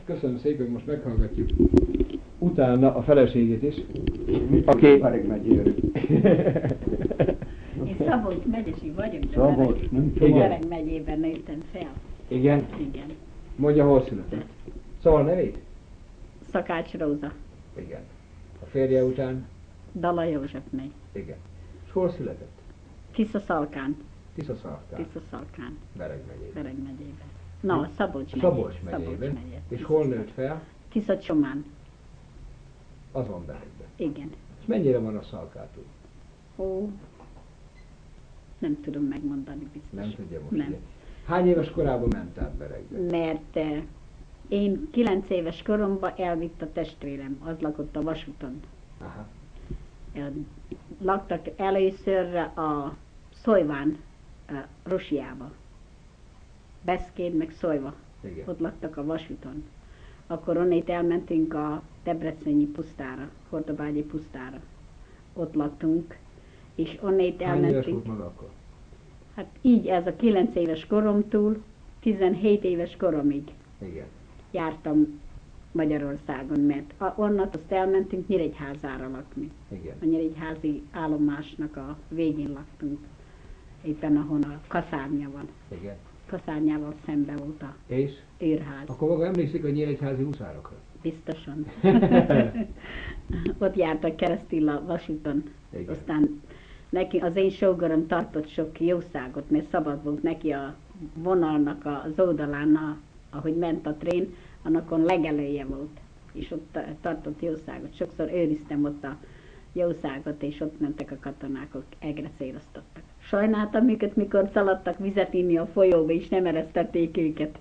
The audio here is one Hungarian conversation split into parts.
Köszönöm szépen, most meghallgatjuk utána a feleségét is. Aki Bereg megyéről. Én Szabolcs megyesi vagyok, de Szabolcs, nem Bereg megyében nőttem fel. Igen? Igen. Mondja, hol született. Szóval nevét? Szakács Róza, Igen. A férje után? Dala Józsefné. Igen. És hol született? Tiszaszalkán. Tiszaszalkán. Tiszaszalkán, Bereg megyében. Bereg megyében. Na, Szabolcs megye. Szabolcs megyében. És hol nőtt fel? Tiszacsomán. Azon Beregben. Igen. És mennyire van a Szalkától? Ó, nem tudom megmondani biztos. Nem tudja most. Nem. Ugye? Hány éves korában ment át Beregbe? Mert én 9 éves koromban elvitt a testvérem, az lakott a vasúton. Aha. Laktak először a Szojván, Rusiába. Beszkéd meg Szojva. Igen. Ott laktak a vasúton. Akkor onnét elmentünk a debrecenyi pusztára, Hordobágyi pusztára. Ott laktunk, és onnét Hány éves elmentünk. volt maga akkor? Hát így ez a 9 éves koromtól 17 éves koromig Igen. jártam Magyarországon, mert onnan azt elmentünk Nyíregyházára lakni. Igen. A nyíregyházi állomásnak a végén laktunk, éppen ahol a kaszárnya van. Igen. Kaszárnyával szembe volt a És? őrház. Akkor maga emlékszik a nyíregyházi huszárokra? Biztosan. Ott jártak keresztül a vasúton. Igen. Aztán neki, az én sógorom tartott sok jószágot, mert szabad volt neki a vonalnak az oldalán, ahogy ment a trén, annakon legelője volt. És ott tartott jószágot. Sokszor őriztem ott a jószágot, és ott mentek a katonák, egre széloztattak. Sajnáltam őket, mikor szaladtak vizet inni a folyóba, és nem eresztették őket.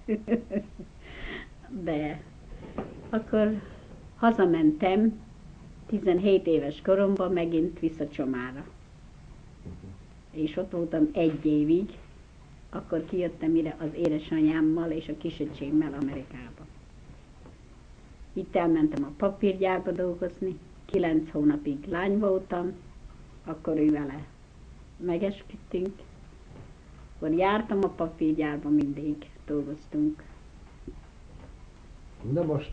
De akkor hazamentem 17 éves koromban megint Visszacsomára. És ott voltam 1 évig, akkor kijöttem ide az édesanyámmal és a kisöcsémmel Amerikába. Itt elmentem a papírgyárba dolgozni, 9 hónapig lány voltam, akkor ő vele megesküdtünk, akkor jártam a papírgyárba, mindig dolgoztunk. Na most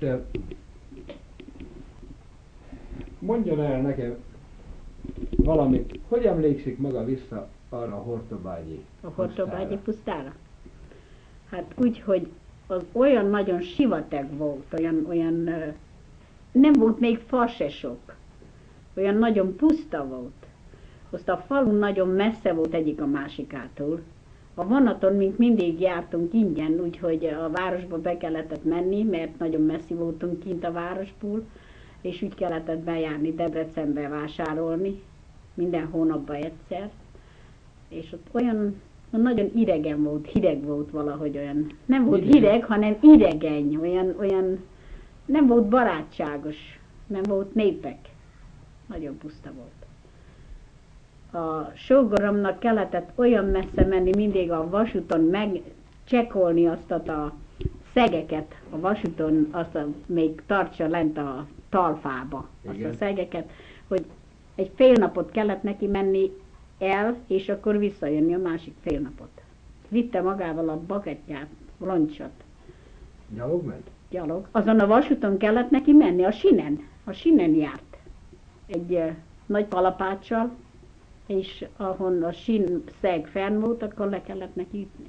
mondjon el nekem valamit, hogy emlékszik maga vissza arra a Hortobágyi A Hortobágyi pusztára? Hát úgy, hogy az olyan nagyon sivatag volt, olyan nem volt még fa se sok, olyan nagyon puszta volt. Azt a falu nagyon messze volt egyik a másikától. A vonaton, mint mindig jártunk ingyen, úgyhogy a városba be kellett menni, mert nagyon messzi voltunk kint a városból, és úgy kellett bejárni Debrecenbe vásárolni, minden hónapban egyszer. És ott olyan nagyon idegen volt, hideg volt valahogy olyan. Nem volt hideg, hanem idegeny, olyan nem volt barátságos, nem volt népek. Nagyon puszta volt. A sógoromnak kellett olyan messze menni, mindig a vasúton megcsekolni azt a szegeket, a vasúton, azt még tartsa lent a talpába, azt a szegeket, hogy egy fél napot kellett neki menni el, és akkor visszajönni a másik fél napot. Vitte magával a bagettját, loncsot. Gyalog ment? Gyalog. Azon a vasúton kellett neki menni, a sinen járt. Egy nagy kalapáccsal, és ahol a szeg fenn volt, akkor le kellett neki ütni.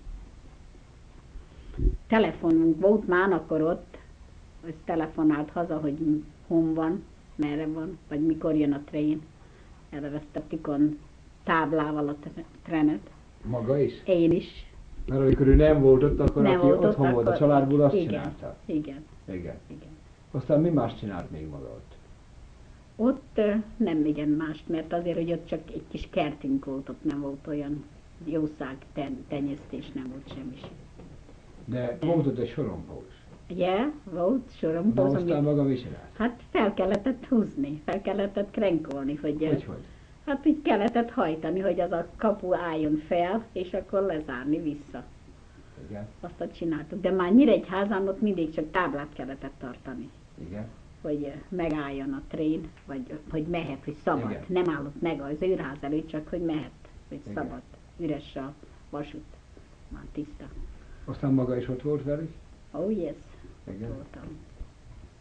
Telefonunk volt már akkor ott, az telefonált haza, hogy hon van, merre van, vagy mikor jön a trén. Elvesztettük on táblával a trenet. Maga is? Én is. Mert amikor ő nem volt ott, akkor Nem aki volt ott, otthon volt a akkor- családból, azt igen, csinálta. Igen, Igen. igen. Aztán mi más csinált még maga ott? Ott nem igen mást, mert azért, hogy ott csak egy kis kertünk volt, ott nem volt olyan jószág tenyésztés, nem volt semmi sem. De volt ott egy sorompó is. Ja, volt Na sorompóz, aztán maga mi csinált? hát fel kellett húzni, fel kellett krenkolni, hogy Hogy? hát így kellett hajtani, hogy az a kapu álljon fel, és akkor lezárni vissza. Igen. Azt csináltuk. De már Nyíregyházán ott mindig csak táblát kellett tartani, Igen. hogy megálljon a trén, vagy hogy mehet, hogy szabad. Igen. Nem állott meg az őrház előtt, csak hogy mehet, hogy Igen. szabad. Üres a vasút. Már tiszta. Aztán maga is ott volt velük? Oh yes, Igen. voltam.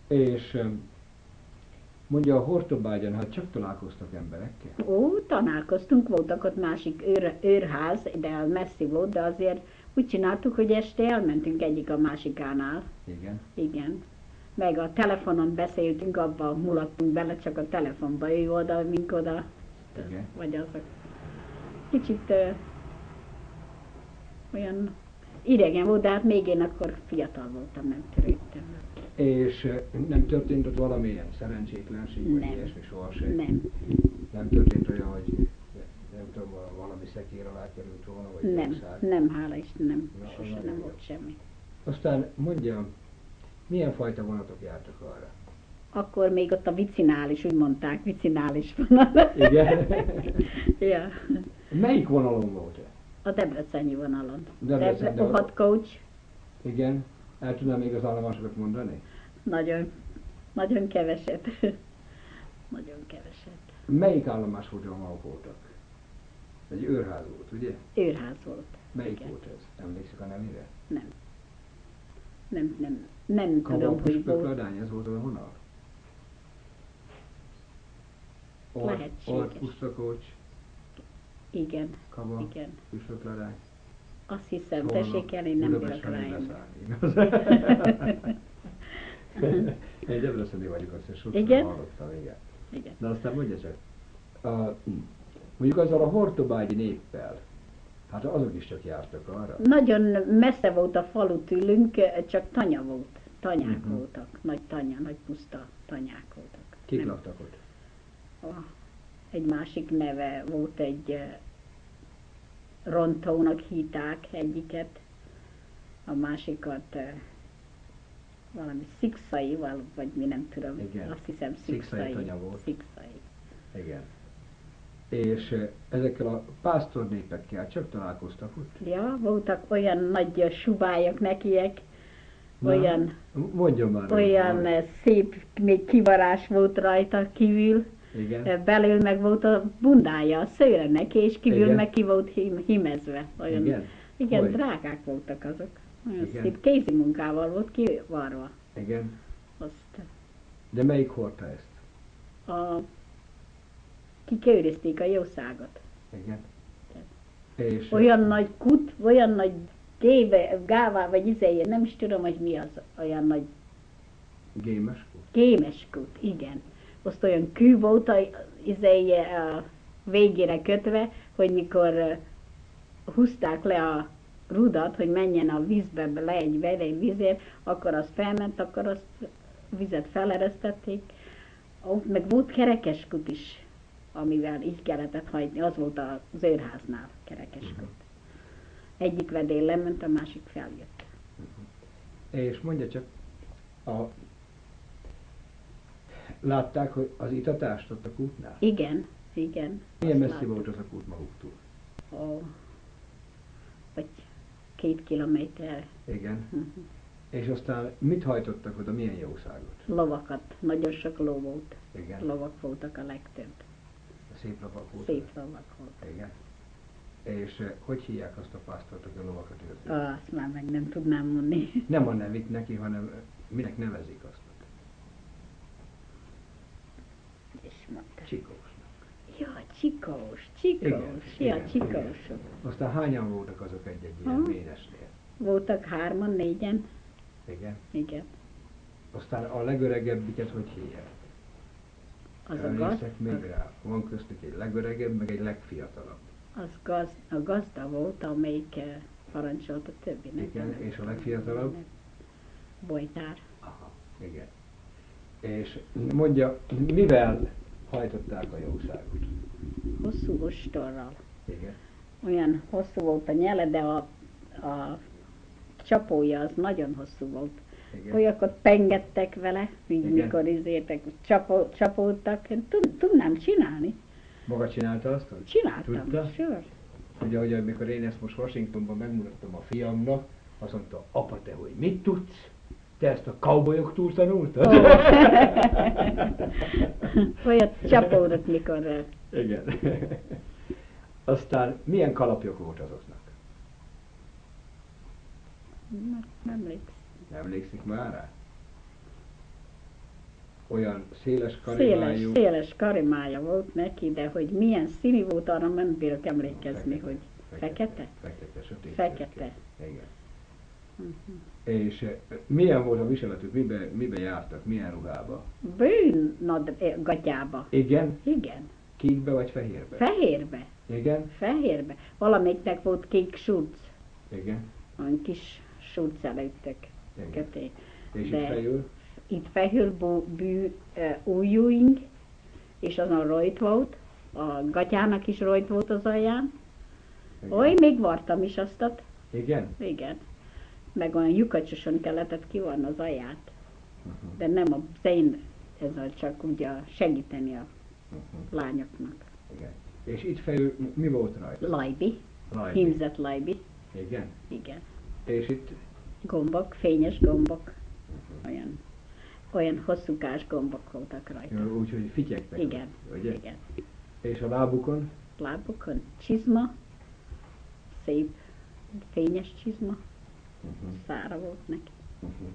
És mondja, a Hortobágyon, hát csak találkoztak emberekkel? Ó, találkoztunk, voltak ott másik őrház, de az messzi volt, de azért úgy csináltuk, hogy este elmentünk egyik a másikánál. Igen. Igen. Meg a telefonon beszéltünk, abba mulattunk bele, csak a telefonba, ő oda, mink oda. Igen. Vagy azok. Kicsit olyan idegen volt, de hát még én akkor fiatal voltam, nem törődtem. És nem történt ott valamilyen szerencsétlenség, vagy Nem. ilyesmi sohasem? Nem, Nem történt olyan, hogy nem tudom, valami szekér alá került volna, vagy nem, jószág? nem, hála Istennem, Na, sose nagyon nem jó. volt semmi. Aztán mondjam, milyen fajta vonatok jártak arra? Akkor még ott a vicinális, úgy mondták, vicinális vonal. Igen? Ja, Melyik vonalon volt ez? a debreceni vonalon. Debrecen, de- Ohat coach, Igen? El tudnám még az állomásokat mondani? nagyon, nagyon keveset. Nagyon keveset. Melyik állomás ahol voltak? Egy őrház volt, ugye? Őrház volt. Melyik Igen. volt ez? Emlékszik a nevére? Nem. Nem tudom, hogy volt. Ladány, ez volt a vonal? Lehetséges. Pusztakócs, Igen, Kava, igen. Püspökladány. Azt hiszem, tessék el, én nem bírok rájönni. Én debreceni vagyok, azt is sokszor Igen? hallottam, igen. Igen. De aztán mondja csak, mondjuk azzal a hortobágyi néppel, hát azok is csak jártak arra. Nagyon messze volt a falu tőlünk, csak tanya volt. Tanyák Mhm. voltak. Nagy tanya, nagy puszta tanyák voltak. Kik Nem- laktak ott? Egy másik neve volt, egy rontónak hívták egyiket, a másikat valami szikszai, vagy mi nem tudom, Igen. azt hiszem Szikszai szikszai. tanya volt. Szikszai. Igen. És ezekkel a pásztornépekkel csak találkoztak ott? Ja, voltak olyan nagy subályok nekiek, Na, olyan, mondjon már. olyan hogy- szép, még kivarás volt rajta kívül, Igen. belül meg volt a bundája, a szőre neki, és kívül Igen. meg ki volt himezve. Olyan, Igen? igen, Hogy? drágák voltak azok. Olyan Igen. szép kézi munkával volt kivarva. Igen. Azt De melyik hordta ezt? kikőrizték a jószágot. Igen. És Olyan nagy kut, olyan nagy gává, vagy izéje, nem is tudom, hogy mi az, olyan nagy gémes? kémes kút, igen. Azt olyan kő volt a izéje a végére kötve, hogy mikor húzták le a rudat, hogy menjen a vízbe le egy vízért, akkor az felment, akkor azt vizet feleresztették. Ott meg volt kerekeskut is, amivel így kellett hajtni, az volt az őrháznál kerekeskut. Egyik vedély lement, a másik feljött. És mondja csak, látták, hogy az itatást ott a kútnál? Igen, igen. Milyen azt messzi láttuk. volt az a kút maguktól? Ó, vagy 2 kilométer. Igen. Mhm. És aztán mit hajtottak oda, milyen jószágot? Lovakat, nagyon sok ló volt. Igen. Lovak voltak a legtöbb. Szép lovak volt. Szép lovak volt. Igen. És hogy hívják azt a pásztort, aki a lovakat őrzi? Azt már meg nem tudnám mondani. Nem a nevét neki, hanem minek nevezik azt? És mondta. Csikósnak. Ja, csikós, csikós, ja, csikósok. Aztán hányan voltak azok egy-egy ilyen Ha? ménesnél? Voltak 3-an, 4-en, Igen. igen. Aztán a legöregebbiket hogy hívják? Az a Emlékszek még rá. Van köztük egy legöregebb, meg egy legfiatalabb. a gazda volt, amelyik parancsolt a többinek. Igen, Nem és a tudom, legfiatalabb? nem. Bojtár. Aha, igen. És mondja, mivel hajtották a jószágot? Hosszú ostorral. Igen. Olyan hosszú volt a nyele, de a csapója az nagyon hosszú volt. Igen. Olyankor pengettek vele, így Igen. mikor izértek, csapódtak. Én tudnám csinálni. Maga csinálta azt? hogy Csináltam, Tudta? sure. Ugye, hogy amikor én ezt most Washingtonban megmutattam a fiamnak, azt mondta, apa, te hogy mit tudsz? Te ezt a cowboyoktól tanultad? Olyat csapódott, mikor Igen. Aztán milyen kalapjok volt azoknak? nem emlékszem. Emlékszik már rá? olyan széles Széles, karimájú. széles karimája volt neki, de hogy milyen színű volt, arra nem bírok emlékezni, hogy fekete? Fekete, sötét. Fekete. Igen. Uh-huh. És milyen volt a viseletük, mibe jártak, milyen ruhába? Bőnadgatyába. Igen? Igen. Kékbe vagy fehérbe? Fehérbe. Igen? Fehérbe. Valamelyiknek volt kék surc. Igen. Olyan kis surc előttek. Igen. Köté. És De itt fejül? itt fejül ujjúink, és azon rajt volt, a gatyának is rajt volt az alján. Igen. Oly, még vartam is aztat. Igen? Igen. Meg olyan lyukacsosan kellett kivarni az alját. Uh-huh. De nem a én, ez csak ugye segíteni a Uh-huh. lányoknak. Igen. És itt fejül mi volt rajta? Lajbi, Lajbi. hímzett lajbi, Igen. igen. És itt? Gombok, fényes gombok, olyan hosszúkás gombok voltak rajta. Úgyhogy fityegtek. Igen, Ugye? igen. És a lábukon? Lábukon csizma, szép fényes csizma, szára volt neki. Uh-huh.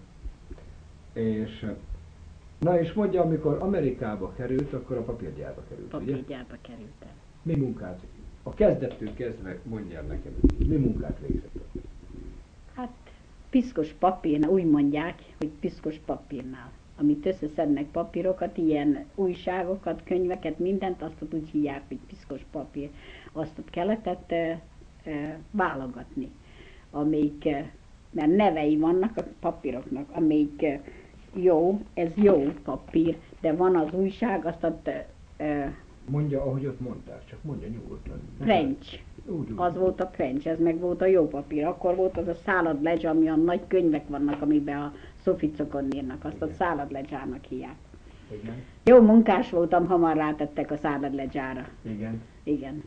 És na és mondja, amikor Amerikába került, akkor a papírgyárba került, ugye? Papírgyárba kerültem. Mi munkát? A kezdettől kezdve mondjál nekem, mi munkát végzett? Hát piszkos papírnál, úgy mondják, hogy piszkos papírnál. Amit összeszednek papírokat, ilyen újságokat, könyveket, mindent, azt ott úgy hívják, hogy piszkos papír. Azt ott kellett válogatni, amelyik, mert nevei vannak a papíroknak, amelyik jó, ez jó papír, de van az újság, azt ott Mondja, ahogy ott mondtál, csak mondja nyugodtan. French. Úgy. Az volt a French, ez meg volt a jó papír. Akkor volt az a Salad Ledge, ami a nagy könyvek vannak, amiben a szoficokon írnak, azt a Igen. Salad Ledge-ának hívják. Igen. Jó munkás voltam, hamar rátettek a Salad Ledge-ára. Igen. Igen.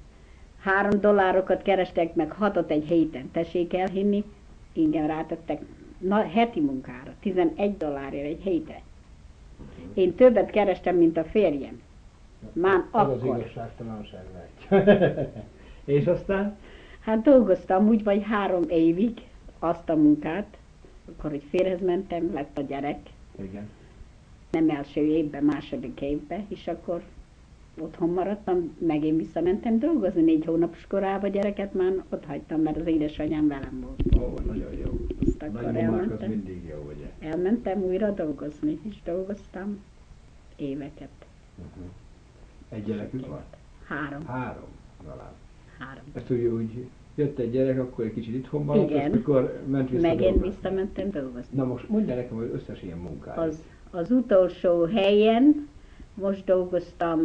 $3 kerestek meg 6-ot egy héten, tessék elhinni, ingyen rátettek heti munkára, $11 egy hétre. Én többet kerestem, mint a férjem. Már Az az akkor. igazságtalanság lehet. És aztán? Hát dolgoztam úgy vagy 3 évig azt a munkát, akkor, hogy férhez mentem, lett a gyerek, Igen. nem első évben, második évben, és akkor otthon maradtam, meg én visszamentem dolgozni, 4 hónapos korában gyereket már ott hagytam, mert az édesanyám velem volt. Ó, nagyon jó. Azt akkor Nagymamák az mindig jó, ugye? elmentem újra dolgozni, és dolgoztam éveket. Uh-huh. Egy gyerekük van? 3. 3 talán. 3. Ezt úgy jött egy gyerek, akkor egy kicsit itthon maradt, Igen. azt akkor ment vissza Meg én dolgozni. visszamentem dolgozni. Na most mondja nekem, hogy összes ilyen munkája. Az utolsó helyen most dolgoztam,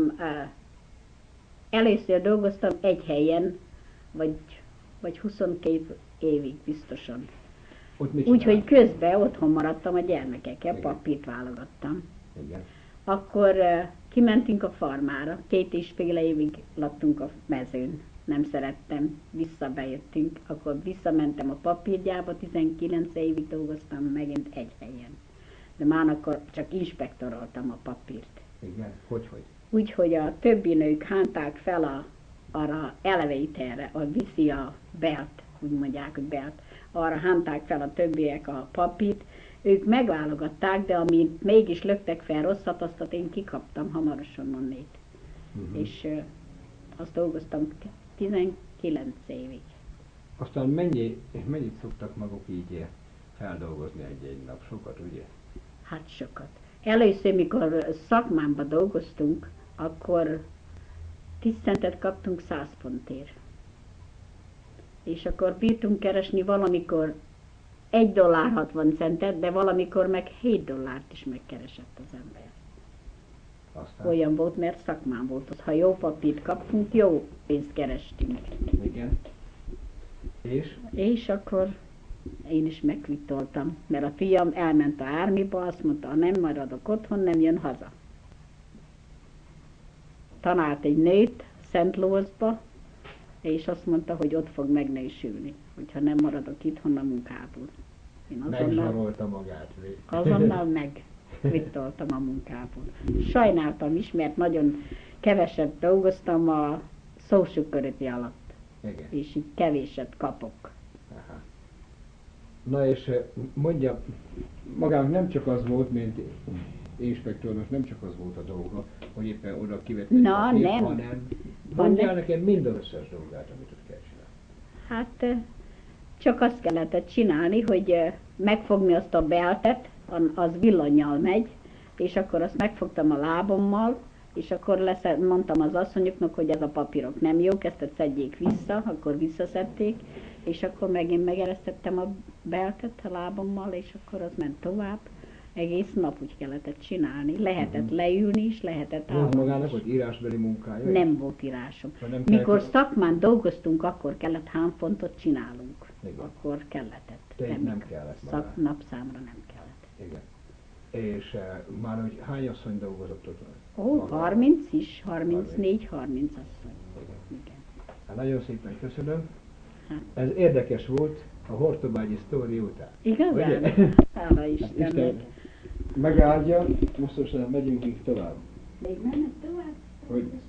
először dolgoztam egy helyen, vagy 22 évig biztosan. Ott mit Úgyhogy csinál? közben otthon maradtam a gyermekekkel, Igen. papírt válogattam. Igen. Akkor kimentünk a farmára, 2,5 évig laktunk a mezőn. Nem szerettem, visszabejöttünk, akkor visszamentem a papírgyárba, 19 évig dolgoztam megint egy helyen. De már akkor csak inspektoroltam a papírt. Igen. Hogy? Úgyhogy a többi nők hánták fel arra elevéterre, a viszi a belt, úgy mondják, hogy belt, arra hánták fel a többiek a papírt, ők megválogatták, de amit mégis löktek fel rosszat, azt én kikaptam hamarosan onnét. Uh-huh. És azt dolgoztam 19 évig. Aztán mennyit szoktak maguk így feldolgozni egy nap? Sokat, ugye? Hát sokat. Először, mikor szakmámba dolgoztunk, akkor 10 centet kaptunk 100 fontért. És akkor bírtunk keresni valamikor $1.60, de valamikor meg $7 is megkeresett az ember. Aztán? Olyan volt, mert szakmám volt. Az, ha jó papírt kaptunk, jó pénzt kerestünk. Igen. És akkor én is megvitoltam, mert a fiam elment a ármiba, azt mondta, ha nem maradok otthon, nem jön haza. Talált egy nőt Szent Louisba, és azt mondta, hogy ott fog megnősülni, hogyha nem maradok itthon a munkából. Én Megzsarolta magát. azonnal megvitoltam a munkából. Sajnáltam is, mert nagyon keveset dolgoztam a Social Security alatt, Igen. és így kevéset kapok. Aha. Na és mondja, magának nem csak az volt, mint inspektornak nem csak az volt a dolga, hogy éppen oda kivette Na, papírt, nem. hanem mondjál nekem minden összes dolgát, amit ott kell csinálni. Hát csak azt kellett csinálni, hogy megfogni azt a beltet, az villanyjal megy, és akkor azt megfogtam a lábommal, és akkor mondtam az asszonyoknak, hogy ez a papírok nem jók, ezt szedjék vissza, akkor visszaszedték, és akkor megint megeresztettem a beltet a lábommal, és akkor az ment tovább. Egész nap úgy kellett csinálni. Lehetett leülni is, lehetett Volt állni magának is. ott írásbeli munkája? Nem volt írásom. Ha nem Mikor kellett- szakmán dolgoztunk, akkor kellett hány fontot csinálunk. Igen. Akkor kellett. Tényleg nem kellett magának. Napszámra nem kellett. Igen. És már hogy hány asszony dolgozott ott? Ó, Maga? 30 is, 34-30 asszony. Igen. Hát nagyon szépen köszönöm. Hát. Ez érdekes volt a hortobágyi sztóri után. Igazán? Ugye? Hála Hát Istennek. Isten megáldja, most megyünk tovább. Még mennek tovább? Hogy